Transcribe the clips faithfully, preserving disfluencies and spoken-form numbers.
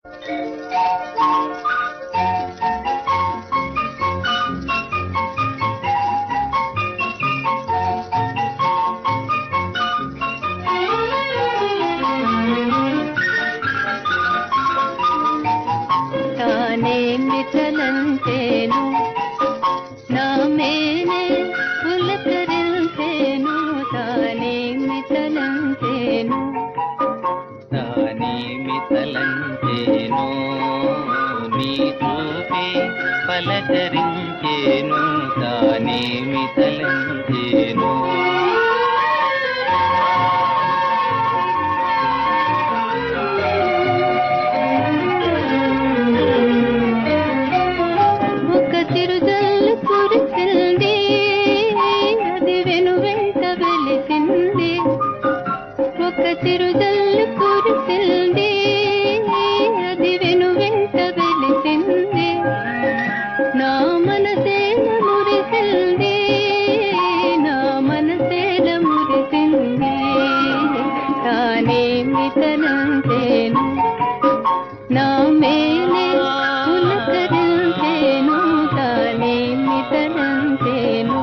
తానేమి తలంచేను నా మేనే పులకరించేను తానేమి తలంచేను తానేమి తలంచేను నీ చూపే పలకరించేను తానేమి తలంచేను ఒక చిరుజల్లు కురిసింది అది వెను వెంట వెలిసింది ఒక చిరుజల్లు కురిసింది అది వెను వెంట వెలిసింది నా మనసేన మురిసింది నా మనసేన మురిసింది తానేమి తలంచేను నా మేలే పులకరించేను తానేమి తలంచేను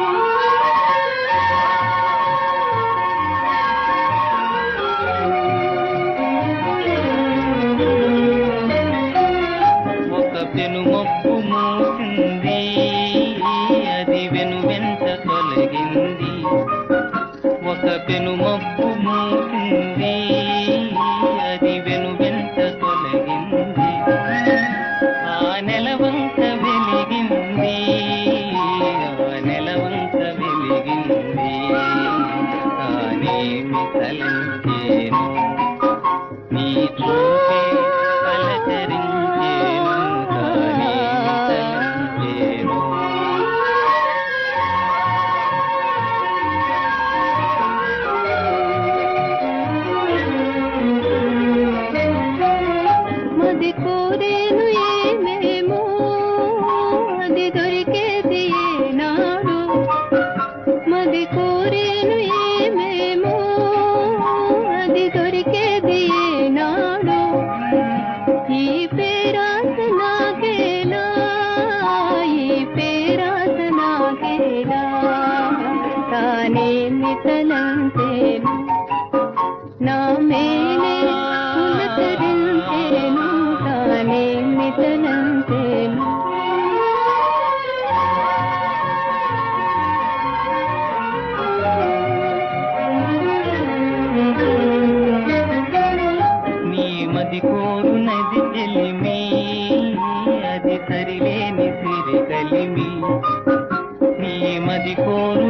ఒక పెను మబ్బు మూసింది అది వెను వెంట తొలగింది ఒక పెను మబ్బు మూసింది అది వెను వెంట తొలగింది ఆ నెలవంక వెలిగింది ఆ నెలవంక వెలిగింది తానేమి తలంచేను నీ చూపే పలకరించేను తానేమి తలంచేను మది కోరేను ఏమేమో అది దొరికేది ఏనాడు మది కోరేను ఏమేమో అది దొరికేది ఏనాడు ఈ పేరాస నాకేలా ఈ పేరాస నాకేలా తానేమి తలంచేను నా మేలే పులకరించేను తానేమి తలంచేను నీ మది కోరునది చెలిమి అది సరిలేని సిరి కలిమి నీ మది కోరు